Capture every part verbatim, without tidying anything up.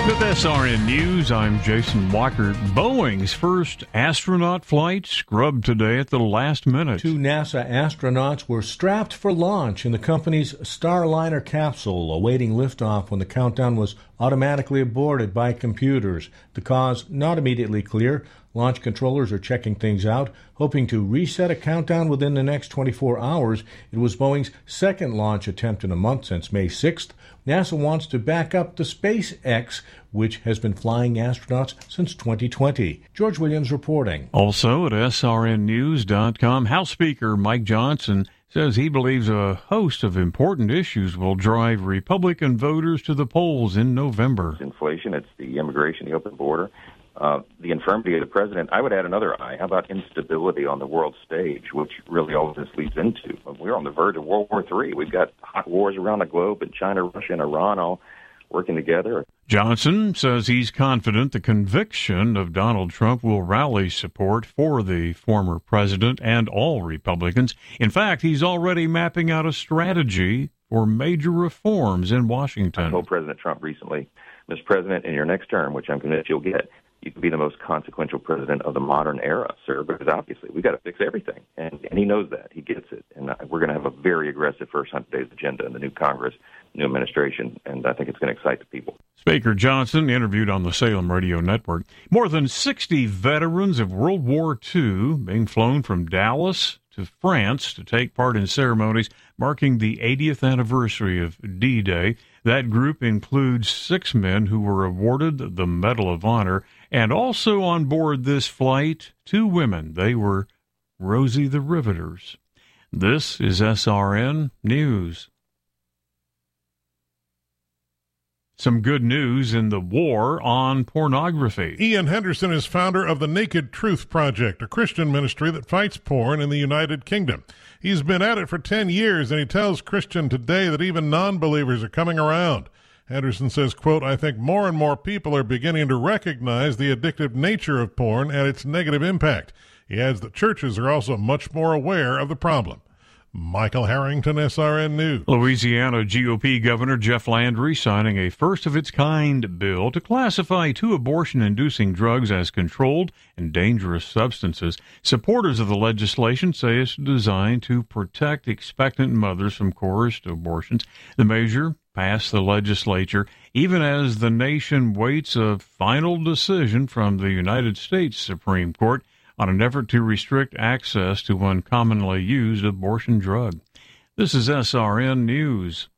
With S R N News, I'm Jason Walker. Boeing's first astronaut flight scrubbed today at the last minute. Two NASA astronauts were strapped for launch in the company's Starliner capsule, awaiting liftoff when the countdown was automatically aborted by computers. The cause not immediately clear. Launch controllers are checking things out, hoping to reset a countdown within the next twenty-four hours. It was Boeing's second launch attempt in a month since May sixth. NASA wants to back up the SpaceX, which has been flying astronauts since twenty twenty. George Williams reporting. Also at S R N news dot com, House Speaker Mike Johnson says he believes a host of important issues will drive Republican voters to the polls in November. Inflation, it's the immigration, the open border, uh, the infirmity of the president. I would add another I. How about instability on the world stage, which really all of this leads into? We're on the verge of World War Three. We've got hot wars around the globe, and China, Russia, and Iran all working together. Johnson says he's confident the conviction of Donald Trump will rally support for the former president and all Republicans. In fact, he's already mapping out a strategy for major reforms in Washington. I told President Trump recently, Mister President, in your next term, which I'm convinced you'll get, you could be the most consequential president of the modern era, sir, because obviously we've got to fix everything. And, and he knows that. He gets it. And we're going to have a very aggressive first one hundred days agenda in the new Congress, new administration, and I think it's going to excite the people. Speaker Johnson interviewed on the Salem Radio Network. More than sixty veterans of World War Two being flown from Dallas to France to take part in ceremonies marking the eightieth anniversary of D-Day. That group includes six men who were awarded the Medal of Honor, and also on board this flight, two women. They were Rosie the Riveters. This is S R N News. Some good news in the war on pornography. Ian Henderson is founder of the Naked Truth Project, a Christian ministry that fights porn in the United Kingdom. He's been at it for ten years, and he tells Christian Today that even non-believers are coming around. Henderson says, quote, I think more and more people are beginning to recognize the addictive nature of porn and its negative impact. He adds that churches are also much more aware of the problem. Michael Harrington, S R N News. Louisiana G O P Governor Jeff Landry signing a first-of-its-kind bill to classify two abortion-inducing drugs as controlled and dangerous substances. Supporters of the legislation say it's designed to protect expectant mothers from coerced abortions. The measure passed the legislature even as the nation waits a final decision from the United States Supreme Court on an effort to restrict access to one commonly used abortion drug. This is S R N News.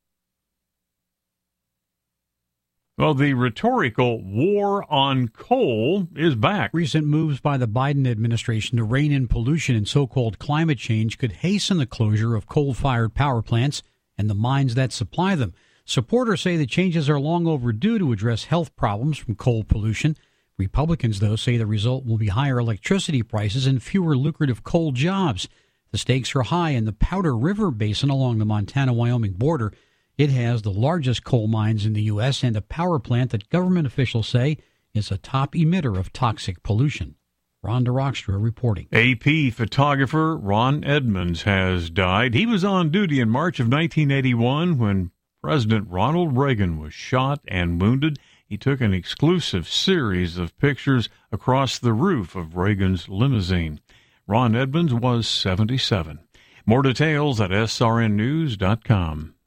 Well, the rhetorical war on coal is back. Recent moves by the Biden administration to rein in pollution and so-called climate change could hasten the closure of coal-fired power plants and the mines that supply them. Supporters say the changes are long overdue to address health problems from coal pollution. Republicans, though, say the result will be higher electricity prices and fewer lucrative coal jobs. The stakes are high in the Powder River Basin along the Montana-Wyoming border. It has the largest coal mines in the U S and a power plant that government officials say is a top emitter of toxic pollution. Rhonda Rockstra reporting. A P photographer Ron Edmonds has died. He was on duty in March of nineteen eighty-one when President Ronald Reagan was shot and wounded. He took an exclusive series of pictures across the roof of Reagan's limousine. Ron Edmonds was seventy-seven. More details at S R N news dot com.